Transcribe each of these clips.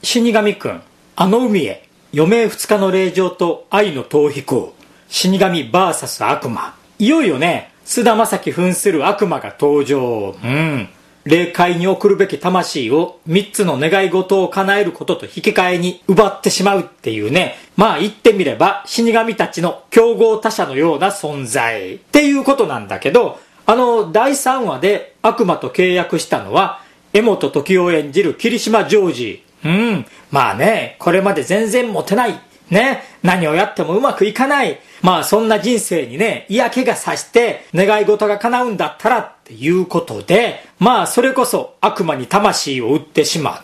死神くん、あの海へ、余命2日の令状と愛の逃避行、死神 VS 悪魔。いよいよね、菅田将暉扮する悪魔が登場。霊界に送るべき魂を3つの願い事を叶えることと引き換えに奪ってしまうっていうね。まあ言ってみれば死神たちの競合他者のような存在っていうことなんだけど、第3話で悪魔と契約したのは柄本時生を演じる霧島ジョージ。まあね、これまで全然モテない。ね、何をやってもうまくいかない。まあそんな人生にね、嫌気がさして願い事が叶うんだったらっていうことで、まあそれこそ悪魔に魂を売ってしまった。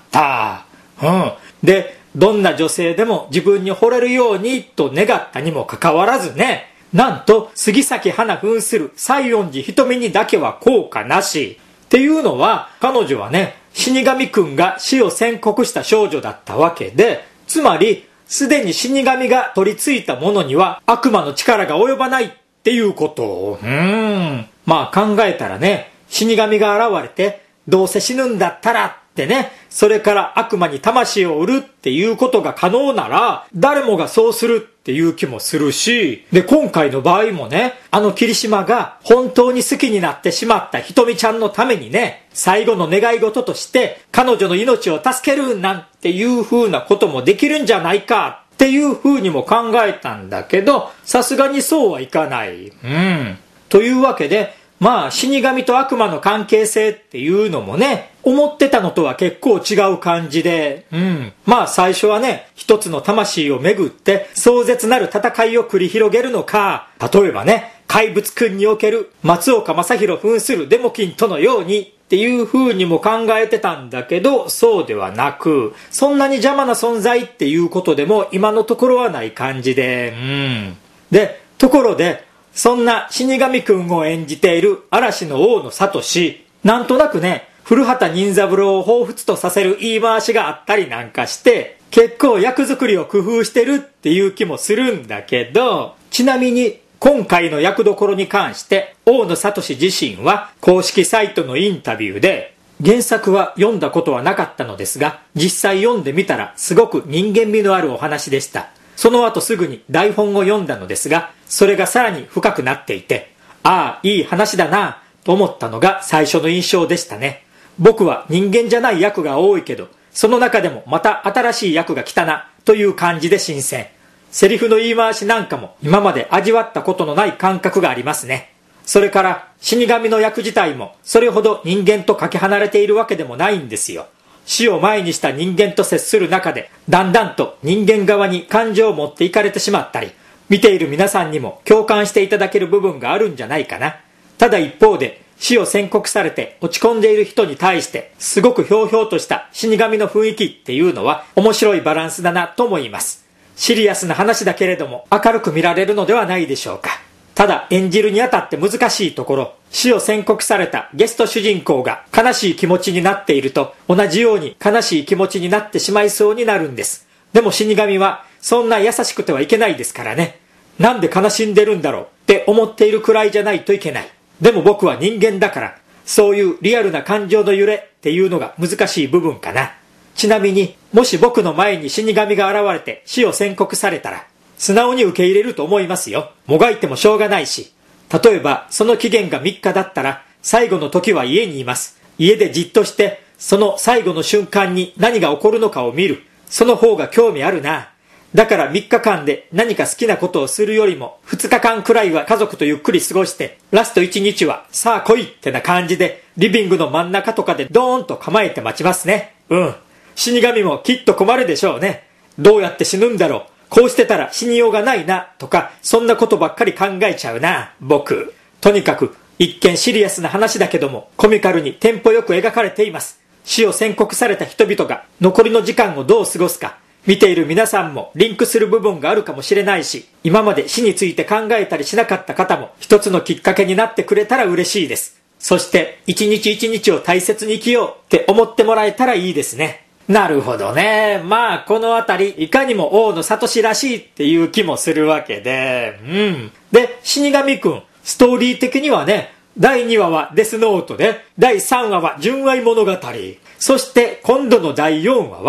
で、どんな女性でも自分に惚れるようにと願ったにもかかわらずね、なんと杉咲花扮する西園寺瞳にだけは効果なし。っていうのは、彼女はね、死神くんが死を宣告した少女だったわけで、つまり、すでに死神が取り付いたものには悪魔の力が及ばないっていうこと。まあ考えたらね、死神が現れて、どうせ死ぬんだったらってね、それから悪魔に魂を売るっていうことが可能なら、誰もがそうするっていう気もするし、で、今回の場合もね、霧島が本当に好きになってしまったひとみちゃんのためにね、最後の願い事として彼女の命を助けるなんていう風なこともできるんじゃないかっていう風にも考えたんだけど、さすがにそうはいかない。というわけで、まあ死神と悪魔の関係性っていうのもね、思ってたのとは結構違う感じで、まあ最初はね、一つの魂をめぐって壮絶なる戦いを繰り広げるのか、例えばね、怪物くんにおける松岡正宏扮するデモキンとのようにっていう風にも考えてたんだけど、そうではなく、そんなに邪魔な存在っていうことでも今のところはない感じで、で、ところで、そんな死神くんを演じている嵐の大野聡、なんとなくね、古畑任三郎を彷彿とさせる言い回しがあったりなんかして、結構役作りを工夫してるっていう気もするんだけど、ちなみに今回の役どころに関して大野聡自身は公式サイトのインタビューで、原作は読んだことはなかったのですが、実際読んでみたらすごく人間味のあるお話でした。その後すぐに台本を読んだのですが、それがさらに深くなっていて、ああ、いい話だなと思ったのが最初の印象でしたね。僕は人間じゃない役が多いけど、その中でもまた新しい役が来たなという感じで新鮮。セリフの言い回しなんかも今まで味わったことのない感覚がありますね。それから死神の役自体もそれほど人間とかけ離れているわけでもないんですよ。死を前にした人間と接する中で、だんだんと人間側に感情を持っていかれてしまったり、見ている皆さんにも共感していただける部分があるんじゃないかな。ただ一方で、死を宣告されて落ち込んでいる人に対して、すごくひょうひょうとした死神の雰囲気っていうのは面白いバランスだなと思います。シリアスな話だけれども明るく見られるのではないでしょうか。ただ演じるにあたって難しいところ、死を宣告されたゲスト主人公が悲しい気持ちになっていると、同じように悲しい気持ちになってしまいそうになるんです。でも死神はそんな優しくてはいけないですからね。なんで悲しんでるんだろうって思っているくらいじゃないといけない。でも僕は人間だから、そういうリアルな感情の揺れっていうのが難しい部分かな。ちなみに、もし僕の前に死神が現れて死を宣告されたら、素直に受け入れると思いますよ。もがいてもしょうがないし。例えば、その期限が3日だったら、最後の時は家にいます。家でじっとして、その最後の瞬間に何が起こるのかを見る。その方が興味あるな。だから3日間で何か好きなことをするよりも、2日間くらいは家族とゆっくり過ごして、ラスト1日は、さあ来いってな感じで、リビングの真ん中とかでドーンと構えて待ちますね。死神もきっと困るでしょうね。どうやって死ぬんだろう。こうしてたら死にようがないな、とか、そんなことばっかり考えちゃうな、僕。とにかく、一見シリアスな話だけども、コミカルにテンポよく描かれています。死を宣告された人々が、残りの時間をどう過ごすか、見ている皆さんもリンクする部分があるかもしれないし、今まで死について考えたりしなかった方も、一つのきっかけになってくれたら嬉しいです。そして、一日一日を大切に生きようって思ってもらえたらいいですね。なるほどね。まあこのあたりいかにも大野聡らしいっていう気もするわけで、で、死神くん、ストーリー的にはね、第2話はデスノートで、第3話は純愛物語。そして今度の第4話は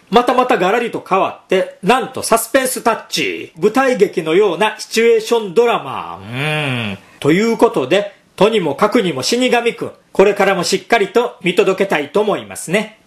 またガラリと変わって、なんとサスペンスタッチ。舞台劇のようなシチュエーションドラマ。ということで、とにもかくにも死神くん、これからもしっかりと見届けたいと思いますね。